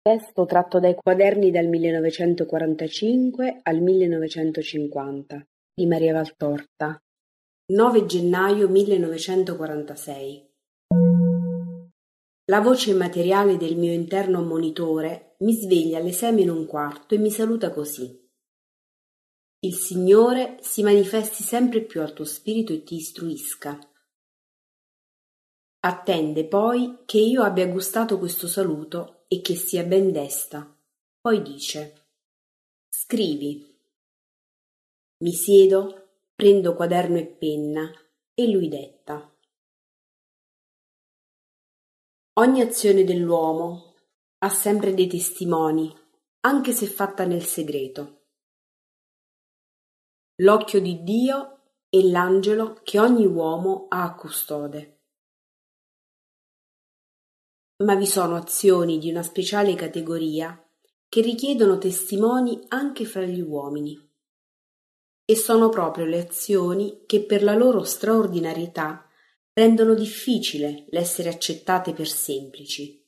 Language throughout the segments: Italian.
Testo tratto dai quaderni dal 1945 al 1950 di Maria Valtorta. 9 gennaio 1946. La voce immateriale del mio interno ammonitore mi sveglia alle 6:15 e mi saluta così. Il Signore si manifesti sempre più al tuo spirito e ti istruisca. Attende poi che io abbia gustato questo saluto e che sia ben desta. Poi dice: scrivi. Mi siedo, prendo quaderno e penna e lui detta. Ogni azione dell'uomo ha sempre dei testimoni, anche se fatta nel segreto. L'occhio di Dio è l'angelo che ogni uomo ha a custode. Ma vi sono azioni di una speciale categoria che richiedono testimoni anche fra gli uomini. E sono proprio le azioni che per la loro straordinarietà rendono difficile l'essere accettate per semplici.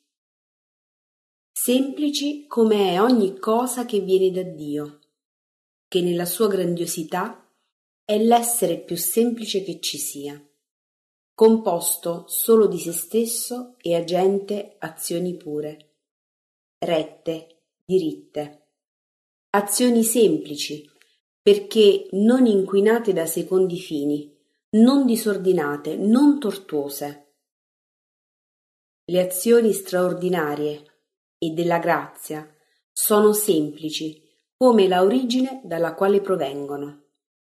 Semplici come è ogni cosa che viene da Dio, che nella sua grandiosità è l'essere più semplice che ci sia, composto solo di se stesso e agente azioni pure, rette, diritte, azioni semplici, perché non inquinate da secondi fini, non disordinate, non tortuose. Le azioni straordinarie e della grazia sono semplici come la origine dalla quale provengono.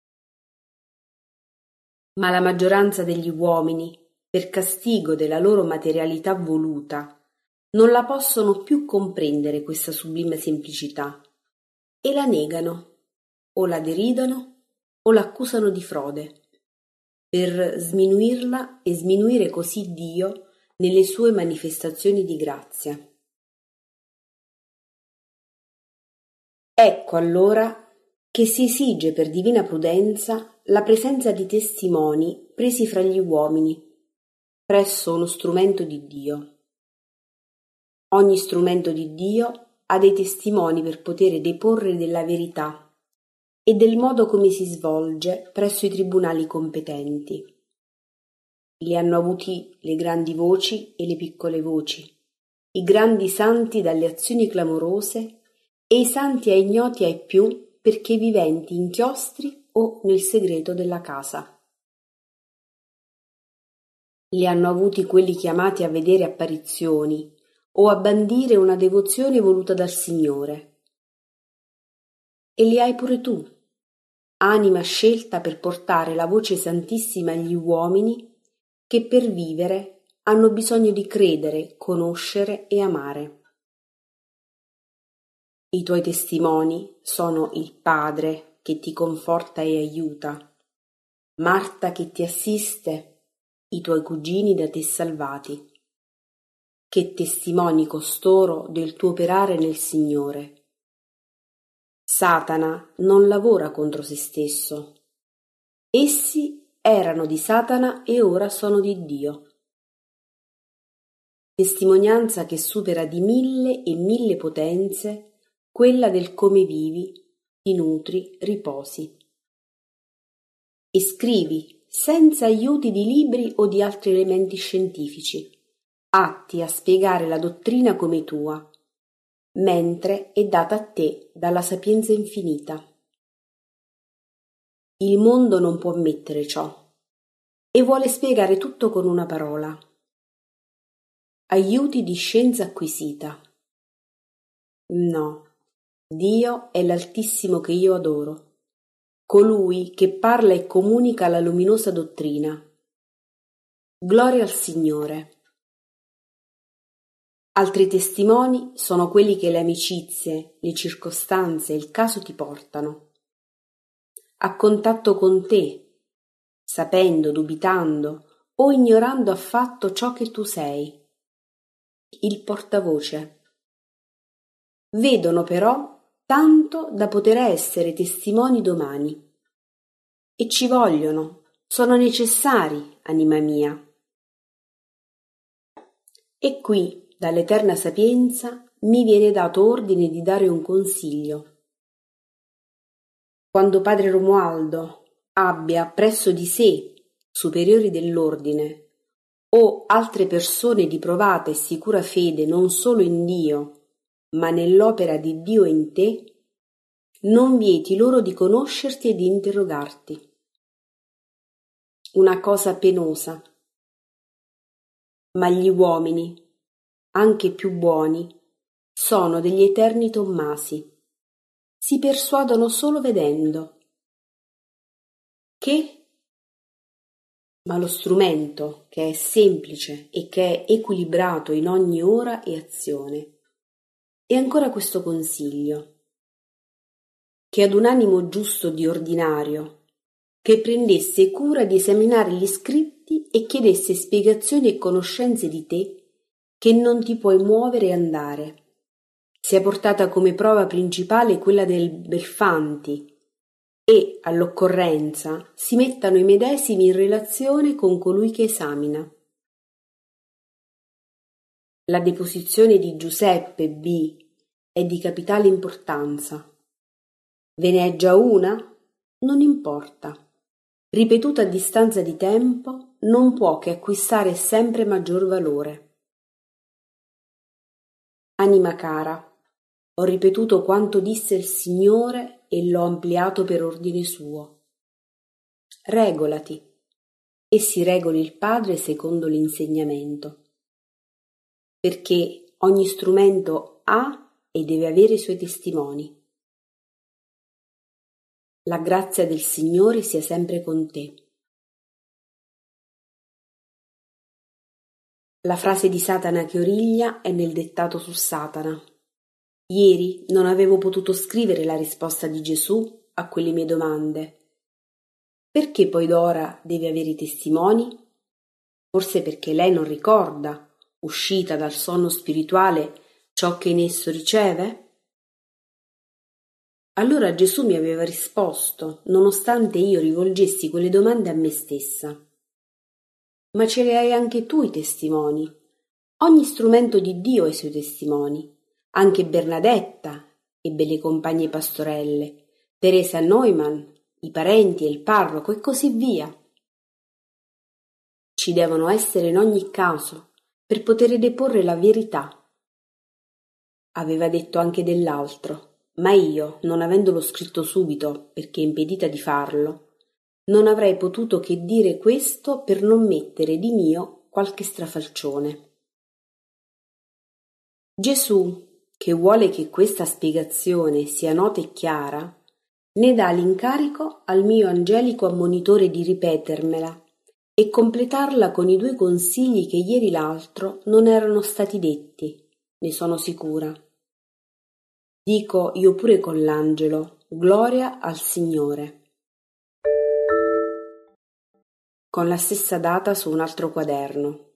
Ma la maggioranza degli uomini, per castigo della loro materialità voluta, non la possono più comprendere questa sublime semplicità e la negano, o la deridono, o l'accusano di frode, per sminuirla e sminuire così Dio nelle sue manifestazioni di grazia. Ecco allora che si esige per divina prudenza la presenza di testimoni presi fra gli uomini, presso uno strumento di Dio. Ogni strumento di Dio ha dei testimoni per poter deporre della verità e del modo come si svolge presso i tribunali competenti. Li hanno avuti le grandi voci e le piccole voci, i grandi santi dalle azioni clamorose e i santi ai ignoti ai più perché viventi in chiostri o nel segreto della casa. Li hanno avuti quelli chiamati a vedere apparizioni o a bandire una devozione voluta dal Signore. E li hai pure tu, anima scelta per portare la voce santissima agli uomini che per vivere hanno bisogno di credere, conoscere e amare. I tuoi testimoni sono il Padre che ti conforta e aiuta, Marta che ti assiste, i tuoi cugini da te salvati, che testimoni costoro del tuo operare nel Signore. Satana non lavora contro se stesso. Essi erano di Satana e ora sono di Dio. Testimonianza che supera di 1000 e 1000 potenze quella del come vivi, ti nutri, riposi. E scrivi senza aiuti di libri o di altri elementi scientifici, atti a spiegare la dottrina come tua, mentre è data a te dalla sapienza infinita. Il mondo non può ammettere ciò e vuole spiegare tutto con una parola. Aiuti di scienza acquisita. No, Dio è l'Altissimo che io adoro, colui che parla e comunica la luminosa dottrina. Gloria al Signore. Altri testimoni sono quelli che le amicizie, le circostanze e il caso ti portano. A contatto con te, sapendo, dubitando o ignorando affatto ciò che tu sei. Il portavoce. Vedono però tanto da poter essere testimoni domani. E ci vogliono, sono necessari, anima mia. E qui, dall'eterna sapienza, mi viene dato ordine di dare un consiglio. Quando padre Romualdo abbia presso di sé superiori dell'ordine o altre persone di provata e sicura fede non solo in Dio, ma nell'opera di Dio in te, non vieti loro di conoscerti e di interrogarti. Una cosa penosa. Ma gli uomini, anche più buoni, sono degli eterni Tommasi. Si persuadono solo vedendo. Che? Ma lo strumento, che è semplice e che è equilibrato in ogni ora e azione. E ancora questo consiglio, che ad un animo giusto di ordinario, che prendesse cura di esaminare gli scritti e chiedesse spiegazioni e conoscenze di te, che non ti puoi muovere e andare, sia portata come prova principale quella del Belfanti, e, all'occorrenza, si mettano i medesimi in relazione con colui che esamina. La deposizione di Giuseppe B. è di capitale importanza. Ve ne è già una? Non importa. Ripetuta a distanza di tempo, non può che acquistare sempre maggior valore. Anima cara, ho ripetuto quanto disse il Signore e l'ho ampliato per ordine suo. Regolati, e si regoli il Padre secondo l'insegnamento, perché ogni strumento ha e deve avere i suoi testimoni. La grazia del Signore sia sempre con te. La frase di Satana che origlia è nel dettato su Satana. Ieri non avevo potuto scrivere la risposta di Gesù a quelle mie domande. Perché poi d'ora deve avere i testimoni? Forse perché lei non ricorda, uscita dal sonno spirituale, ciò che in esso riceve? Allora Gesù mi aveva risposto, nonostante io rivolgessi quelle domande a me stessa. Ma ce le hai anche tu i testimoni. Ogni strumento di Dio ha i suoi testimoni. Anche Bernadetta ebbe le compagne pastorelle, Teresa Neumann, i parenti e il parroco e così via. Ci devono essere in ogni caso per poter deporre la verità. Aveva detto anche dell'altro, ma io, non avendolo scritto subito perché impedita di farlo, non avrei potuto che dire questo per non mettere di mio qualche strafalcione. Gesù, che vuole che questa spiegazione sia nota e chiara, ne dà l'incarico al mio angelico ammonitore di ripetermela e completarla con i 2 consigli che ieri l'altro non erano stati detti, ne sono sicura. Dico io pure con l'angelo, gloria al Signore. Con la stessa data su un altro quaderno.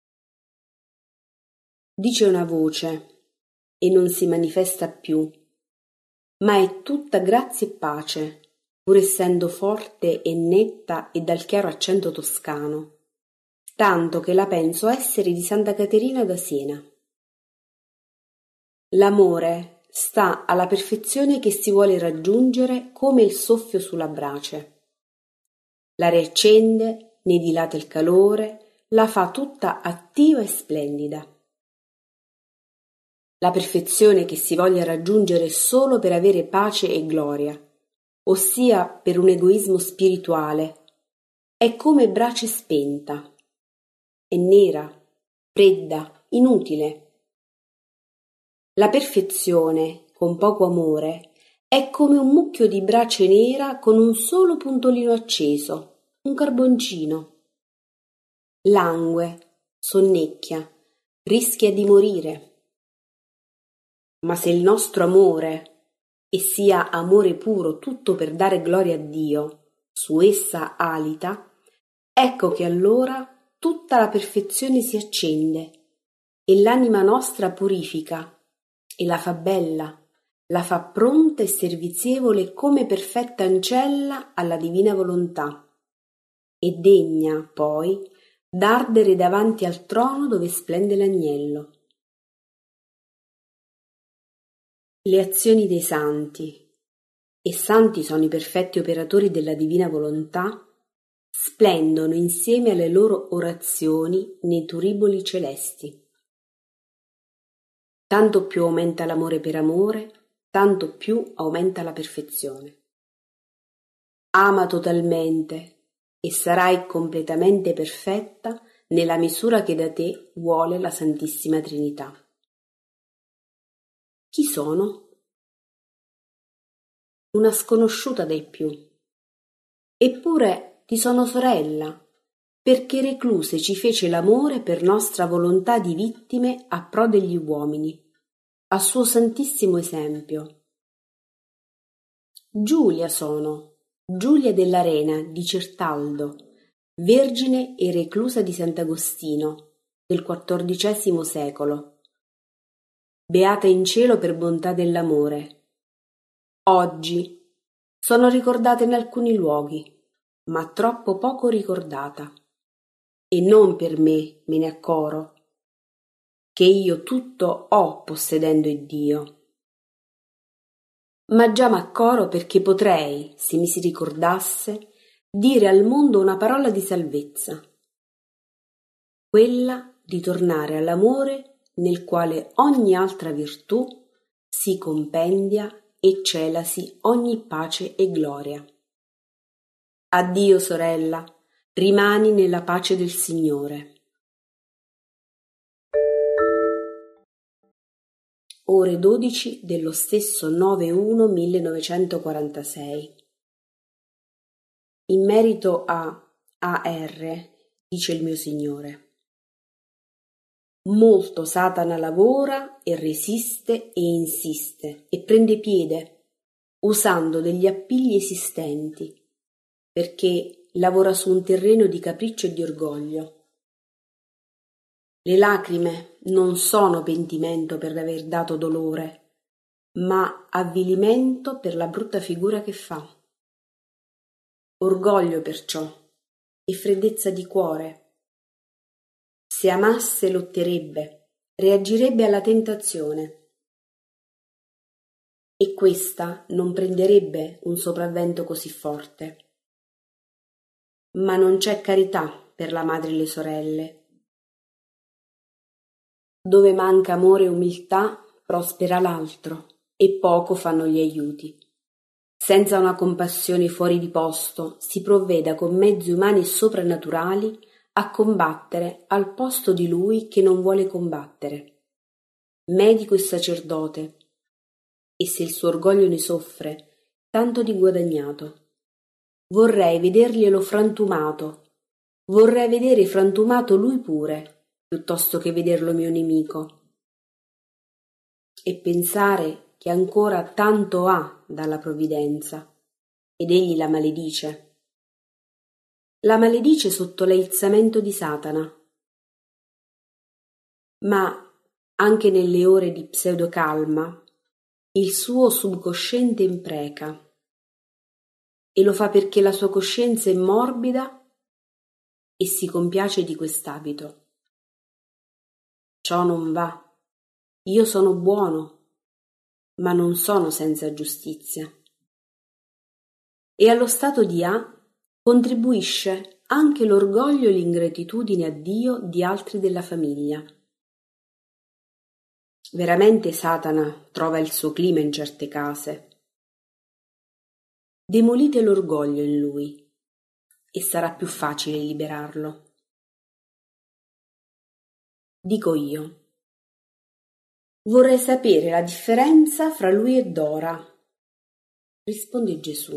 Dice una voce e non si manifesta più, ma è tutta grazia e pace, pur essendo forte e netta e dal chiaro accento toscano, tanto che la penso essere di Santa Caterina da Siena. L'amore sta alla perfezione che si vuole raggiungere come il soffio sulla brace. La riaccende, ne dilata il calore, la fa tutta attiva e splendida. La perfezione che si voglia raggiungere solo per avere pace e gloria, ossia per un egoismo spirituale, è come brace spenta, è nera, fredda, inutile. La perfezione, con poco amore, è come un mucchio di brace nera con un solo puntolino acceso, un carboncino. Langue, sonnecchia, rischia di morire. Ma se il nostro amore, e sia amore puro tutto per dare gloria a Dio, su essa alita, ecco che allora tutta la perfezione si accende e l'anima nostra purifica e la fa bella, la fa pronta e servizievole come perfetta ancella alla divina volontà e degna, poi, d'ardere davanti al trono dove splende l'agnello. Le azioni dei santi, e santi sono i perfetti operatori della divina volontà, splendono insieme alle loro orazioni nei turiboli celesti. Tanto più aumenta l'amore per amore, tanto più aumenta la perfezione. Ama totalmente e sarai completamente perfetta nella misura che da te vuole la Santissima Trinità. Chi sono? Una sconosciuta dai più. Eppure ti sono sorella, perché recluse ci fece l'amore per nostra volontà di vittime a pro degli uomini, a suo santissimo esempio. Giulia sono, Giulia dell'Arena di Certaldo, vergine e reclusa di Sant'Agostino, del XIV secolo, beata in cielo per bontà dell'amore. Oggi sono ricordata in alcuni luoghi, ma troppo poco ricordata, e non per me ne accoro, che io tutto ho possedendo Iddio. Ma già m'accoro perché potrei, se mi si ricordasse, dire al mondo una parola di salvezza, quella di tornare all'amore nel quale ogni altra virtù si compendia e celasi ogni pace e gloria. Addio, sorella, rimani nella pace del Signore. Ore 12 dello stesso 9/1/1946. In merito a A.R., dice il mio Signore. Molto Satana lavora e resiste e insiste e prende piede, usando degli appigli esistenti, perché lavora su un terreno di capriccio e di orgoglio. Le lacrime non sono pentimento per aver dato dolore, ma avvilimento per la brutta figura che fa. Orgoglio perciò e freddezza di cuore. Se amasse lotterebbe, reagirebbe alla tentazione. E questa non prenderebbe un sopravvento così forte. Ma non c'è carità per la madre e le sorelle. Dove manca amore e umiltà, prospera l'altro, e poco fanno gli aiuti. Senza una compassione fuori di posto, si provveda con mezzi umani e soprannaturali a combattere al posto di lui che non vuole combattere. Medico e sacerdote, e se il suo orgoglio ne soffre, tanto di guadagnato. Vorrei vederglielo frantumato, vorrei vedere frantumato lui pure, piuttosto che vederlo mio nemico, e pensare che ancora tanto ha dalla provvidenza, ed egli la maledice. La maledice sotto l'aizzamento di Satana. Ma anche nelle ore di pseudocalma il suo subconsciente impreca, e lo fa perché la sua coscienza è morbida e si compiace di quest'abito. Ciò non va. Io sono buono, ma non sono senza giustizia. E allo stato di A contribuisce anche l'orgoglio e l'ingratitudine a Dio di altri della famiglia. Veramente Satana trova il suo clima in certe case. Demolite l'orgoglio in lui e sarà più facile liberarlo. Dico io. Vorrei sapere la differenza fra lui e Dora. Risponde Gesù.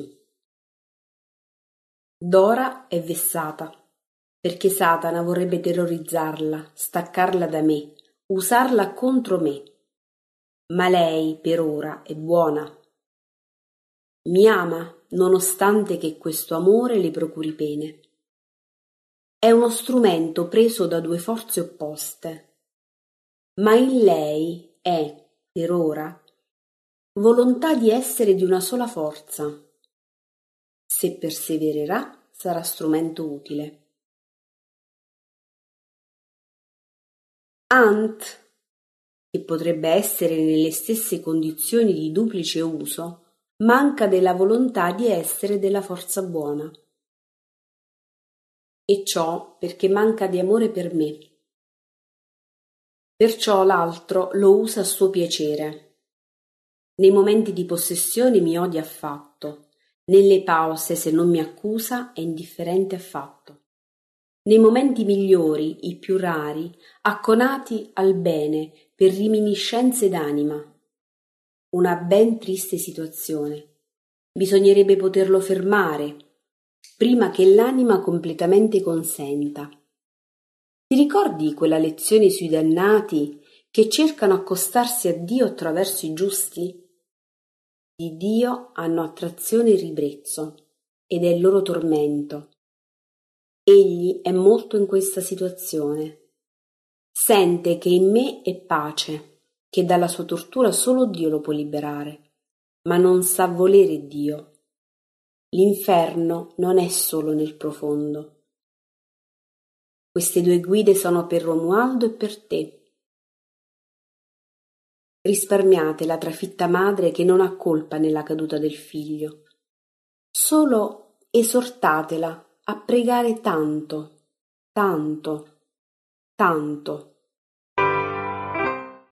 Dora è vessata, perché Satana vorrebbe terrorizzarla, staccarla da me, usarla contro me. Ma lei, per ora, è buona. Mi ama, nonostante che questo amore le procuri pene. È uno strumento preso da due forze opposte. Ma in lei è, per ora, volontà di essere di una sola forza. Se persevererà, sarà strumento utile. Ant che potrebbe essere nelle stesse condizioni di duplice uso, manca della volontà di essere della forza buona. E ciò perché manca di amore per me. Perciò l'altro lo usa a suo piacere. Nei momenti di possessione mi odia affatto, nelle pause se non mi accusa è indifferente affatto. Nei momenti migliori, i più rari, acconati al bene per riminiscenze d'anima. Una ben triste situazione. Bisognerebbe poterlo fermare, prima che l'anima completamente consenta. Ti ricordi quella lezione sui dannati che cercano accostarsi a Dio attraverso i giusti? Di Dio hanno attrazione e ribrezzo, ed è il loro tormento. Egli è molto in questa situazione. Sente che in me è pace, che dalla sua tortura solo Dio lo può liberare, ma non sa volere Dio. L'inferno non è solo nel profondo. Queste due guide sono per Romualdo e per te. Risparmiate la trafitta madre che non ha colpa nella caduta del figlio. Solo esortatela a pregare tanto, tanto, tanto.